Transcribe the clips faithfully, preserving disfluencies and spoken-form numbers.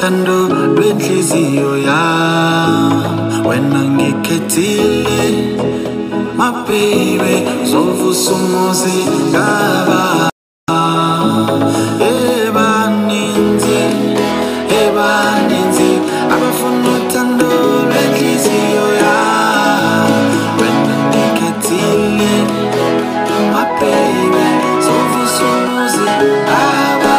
uthando lwenhliziyo yami, wena ngikhethile my baby, zovusa umuzi ngaba ebaninzi, ebaninzi abafuna uthando lwenhliziyo yami, wena ngikhethile my baby, zovusa umuzi ngaba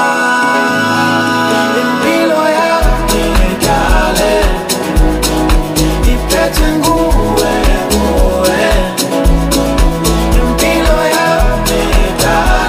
impilo yami ngidale iphethe nguwe, nguwe impilo yami ngidale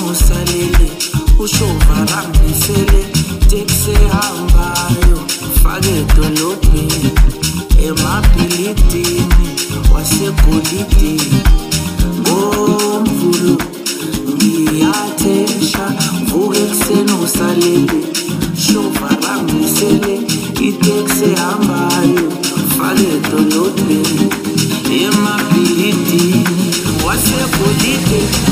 senosalele ushova rangisele tekse hambayo fake dolobheni emabhilidini wasegolidini ngomvulo ngiyathesha vuke kusenosalele shova rangisele itekse hambayo fake dolobheni emabhilidini wasegolidini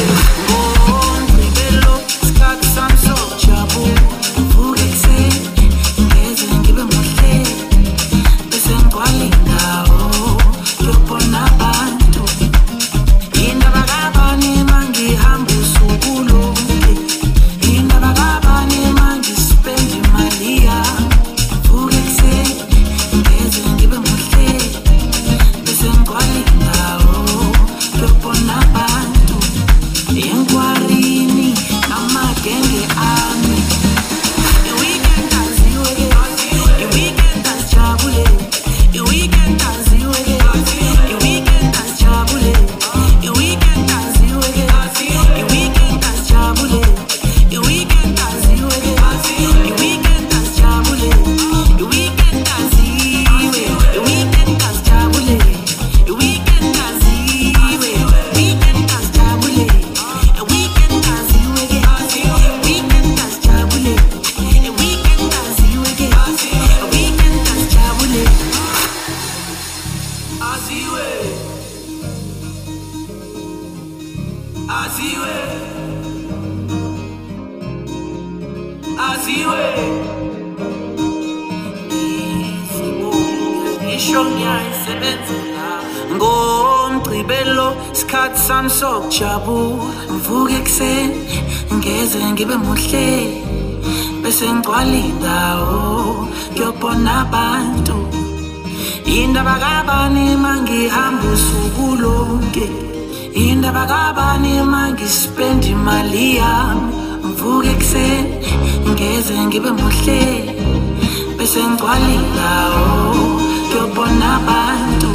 ngomgcibelo isikhathi sami sokujabula mvuke ekuseni ngeze ngibe muhle bese ngigcwala indawo ngiyobona abantu indaba kabani mangihamba usuku lonke indaba kabani mangispend imali yami mvuke ekuseni ngeze ngibe muhle bese ngigcwala indawo ngiyobona abantu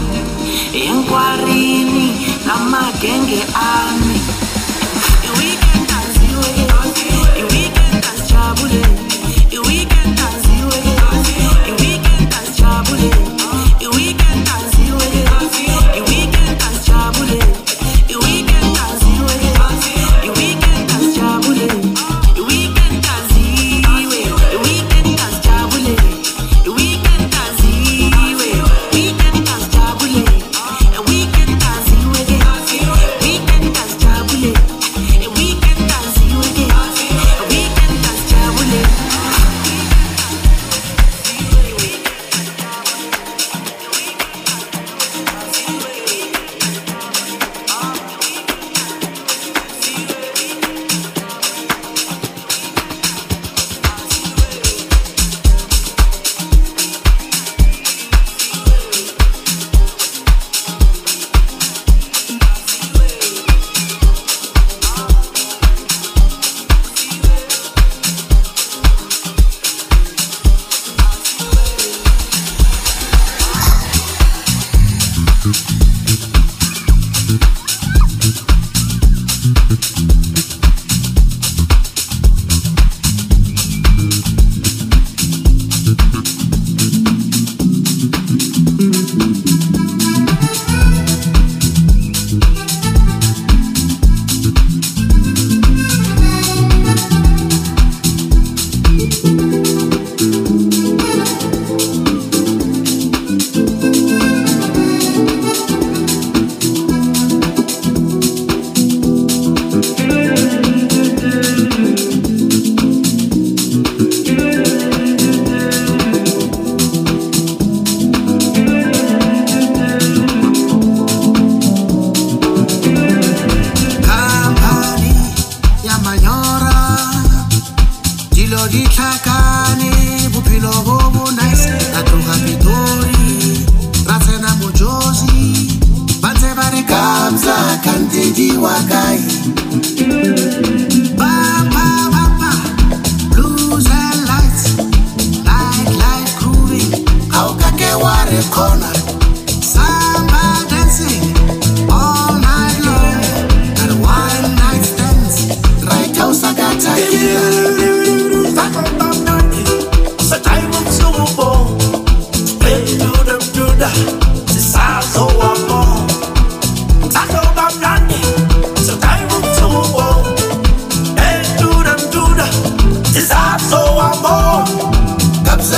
enkwarini namagenge ami i-weekend aziwe i-weekend asijabule i-weekend aziwe i-weekend asijabule i-weekend aziwe i-weekend asijabule i-weekend aziwe i-weekend asijabule i-weekend aziwe i-weekend asijabule i-weekend aziwe weekend asijabule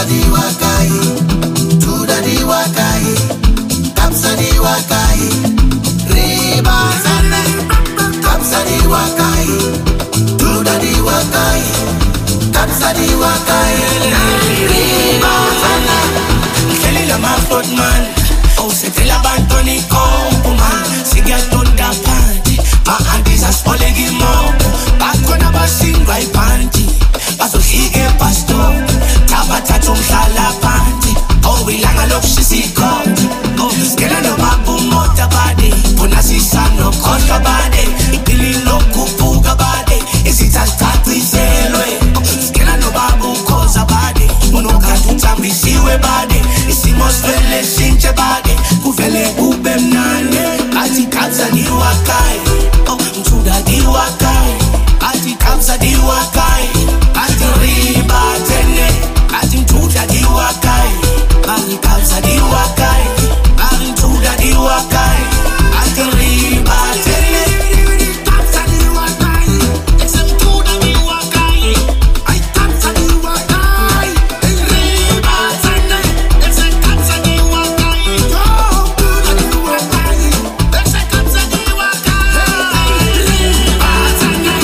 di wakai, tuda di wakai, kapsa di wakai, riba sana, kapsa di wakai, tuda di wakai, kapsa di wakai, riba sana. Kelly la ma man, oh c'était la bantoni compuman, sigaton da panty, ma aunties as polegi moko, bakona basingwa ipanty, baso hige pasto, tabata tumhlala panty, oh ilanga lokushisa oh skela no babu mota bade, bona sisano khohlwa bade, ipili lokubuka bade, isithathathiselwe, skela no babu khoza bade, unokhathu uthambisiwe bade, isimo sivele shintshe bade, kuvele kube mnandi, athi kapsa di wakai, oh mthuda di wakai, athi kapsa di wakai, athi riba tene, athi mthuda di wakai, athi kapsa di wakai, athi mthuda di wakai, athi riba tene, kapsa di wakai, ese mthuda di wakai, ay kapsa di wakai, riba tene, ese kapsa di wakai, yo mthuda di wakai, ese kapsa di wakai, riba tene.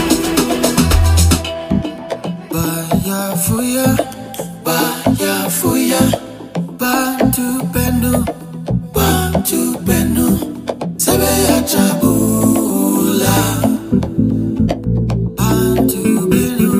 Baya fuya, baya fuya, bantu benu, bantu benu, sebe ya chabula, bantu benu,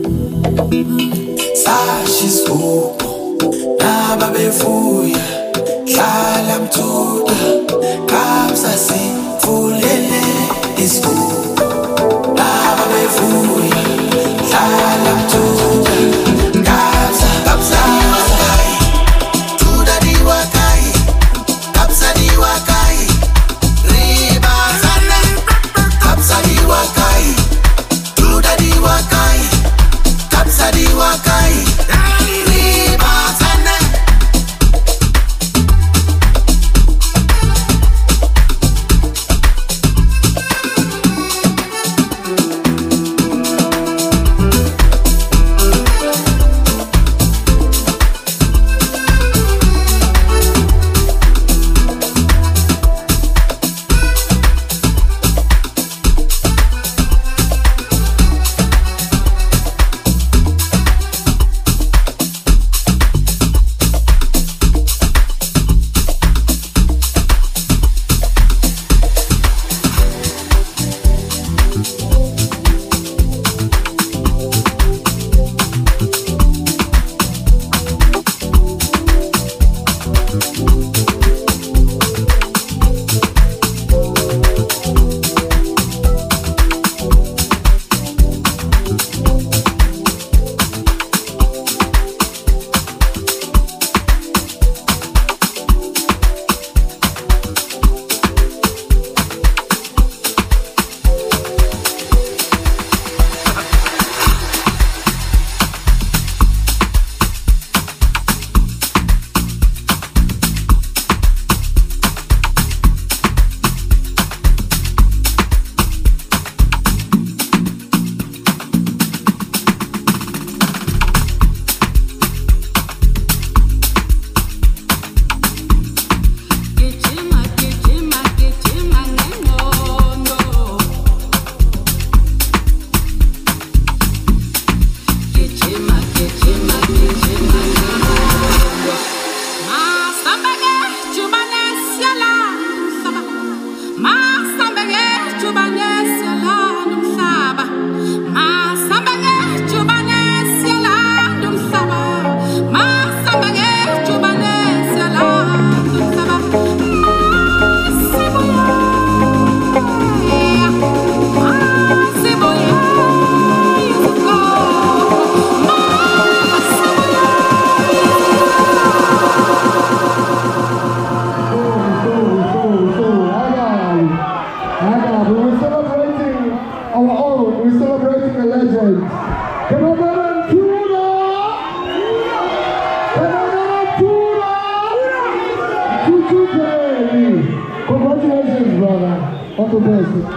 sashis upo, na babe fuya, kala mtuda, kapsa si fulele isku, na babe fuya, kala mtuda, kapsa, kapsa di wakai, tuda di wakai, kapsa di wakai, riba sana, kapsa di wakai, tuda di wakai, kapsa di wakai, riba sana. Congratulations, brother. All the best.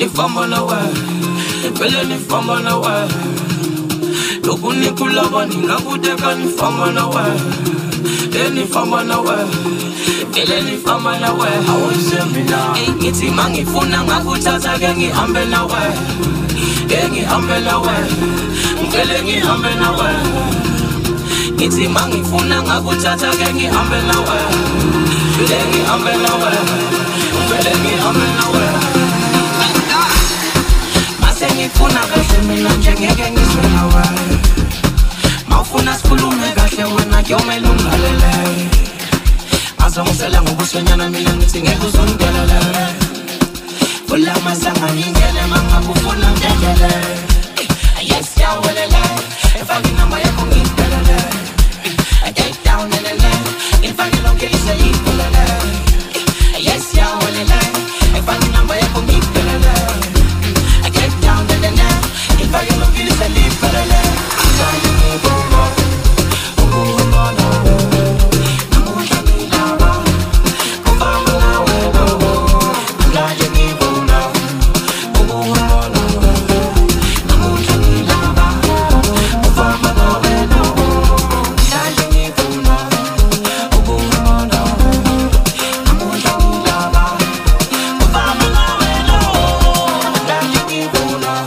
nifamba nawe vele nifamba nawe loko ni ku lava ni nga ku teka nifamba nawe e nifamba nawe vele nifamba nawe awusemina ngithi mangifuna ngakuthatha ke ngihambe nawe e ngihambe nawe vele ngihambe nawe ngithi mangifuna ngakuthatha ke ngihambe nawe vele ngihambe nawe vele ngihambe nawe ngifuna kahle mina nje ngeke ngizwe nawe mawufuna sikhulume kahle wena kuyomela ungilalele azongisela ngokuswenyana mina ngithi ngeke uzongidelele ulamazanga ngingene mangakufuna ngedlele yes yawelele efake inamba yakho ngiyibelele take down lelele ngifake lonke lihle likhulele yes yawelele efake inamba yakho ngiyibelele if I get no feelings, I live for the land. I'm trying to make it more. Oh, I'm on the way. I'm on the way now. I'm on the way now. I'm glad you gave me love. Oh, I'm on the way. I'm on the way now. I'm on the way now. I'm glad you gave me love. Oh, I'm on the way. I'm on the way now. I'm on the way now. I'm glad you gave me love.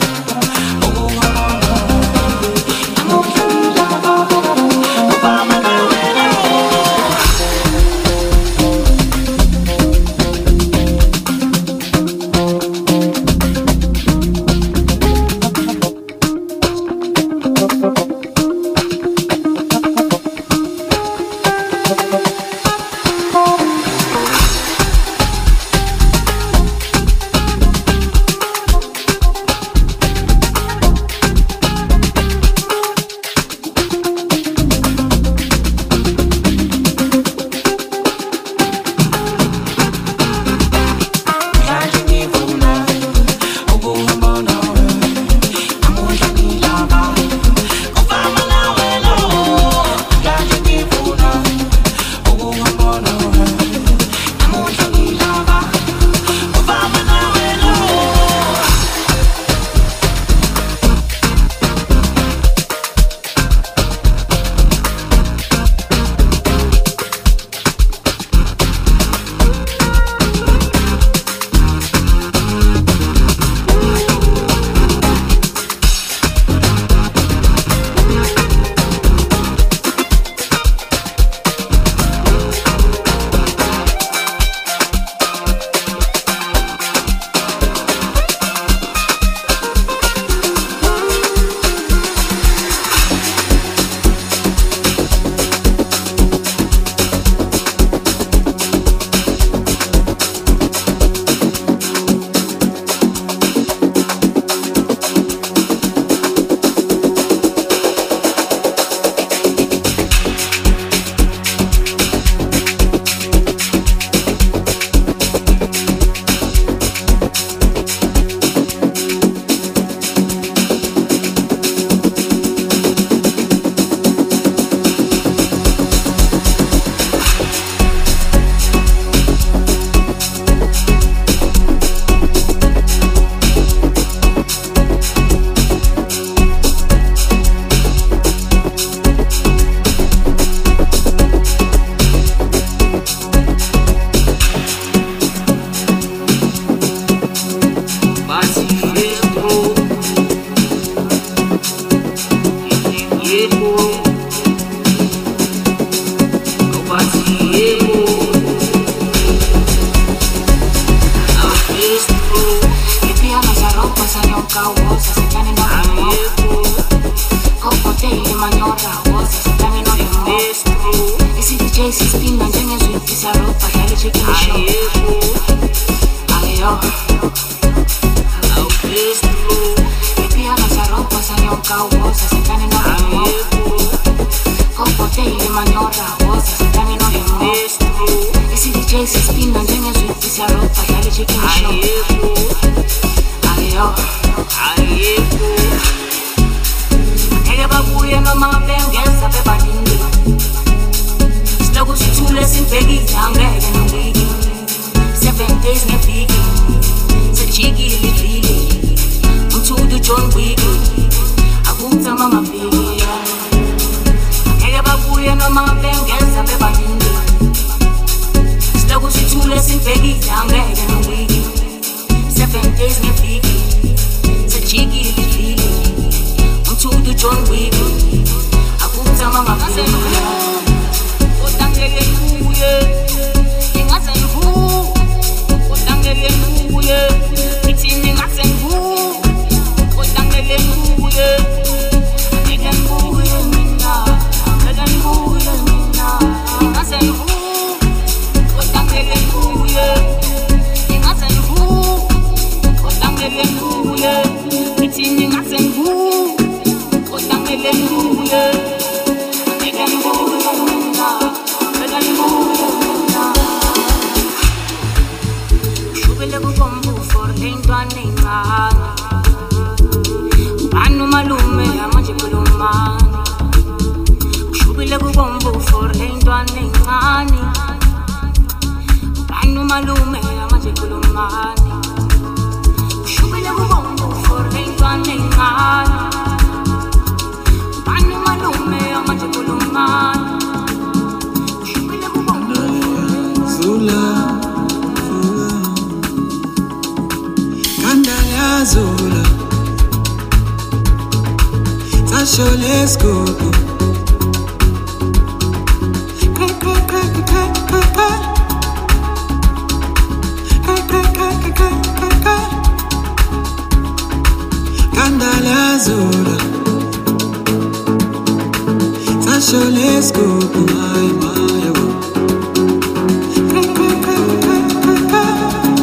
Seven days ngefiki, sejikile ifiki. John Wick akutama mafiki ngeke babuye noma bengeza bebaningi silakusithule sibhekile angeke nowiki seven days ngeviki sejikile ifiki umthudu John Wick akutama mafiki utangeke kuye ingaze ngu utangeke kuye itini ngaze ngu utangeke kuye again kuye mina again kuye mina ingaze ngu utangeke kuye ingaze ngu utangeke kuye itini ngaze ngu utangeke kuye again kuye mina again kuye mina shubele kubombu for lentwane ngana banu malume amanje kulumani shubele kubombu for lentwane ngani banu malume amanje kulumani shubele kubombu for lentwane ngani banu malume amanje kulumani shubele kubombu Zula Kandala Zula Tashole Skopo Kai kai kai kai kai kai Kai kai kai kai kai kai Kandala Zula Tashole Skopo Ai mai wo Kai kai kai kai kai kai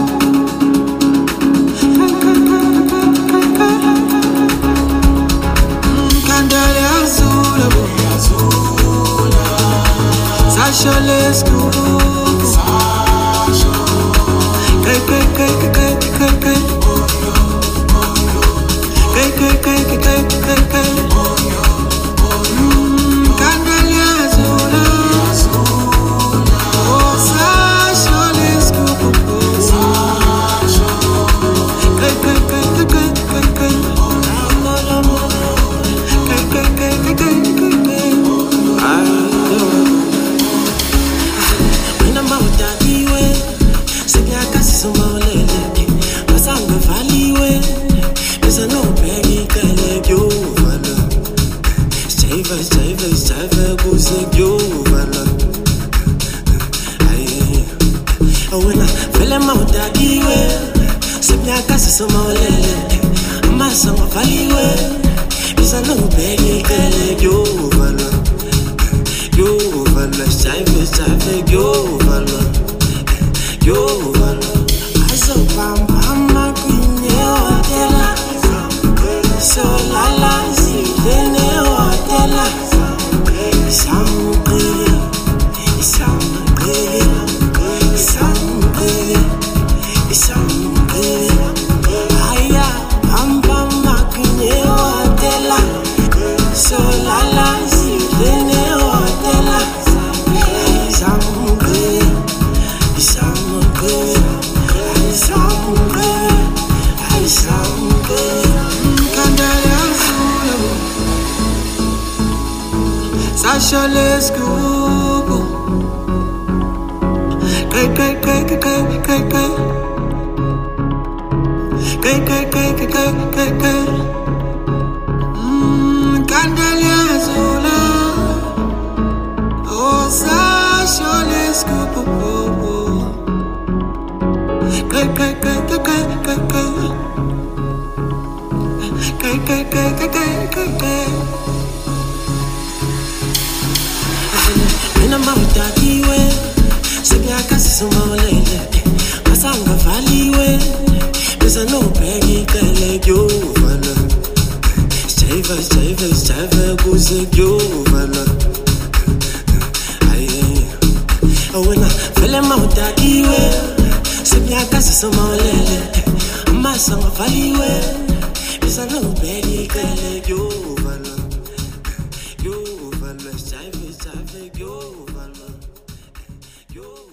Candale azul, azul. Sasha let's go. Sasha. Kai kai kai kai kai kai. Kai kai kai kai kai kai. Candale azul, azul. Oh Sasha let's go. Sasha. Kai kai kai kai kai kai. Sasha let's go. Kai kai kai kai kai kai kai. Kai kai kai kai kai kai kai. Mmm, Candale azul. Oh Sasha let's go. Kai kai kai kai kai kai kai. Kai kai kai kai kai kai kai. Mina mawitakiwe Sebyakasi sumaolele Masanga valiwe Mesa no pegi kele gyovala Stava, stava, stava Kuze gyovala Aye Awena Vele mawitakiwe Sebyakasi sumaolele Masanga valiwe Mesa no pegi kele gyovala Gyovala Stava, stava Gyovala Yo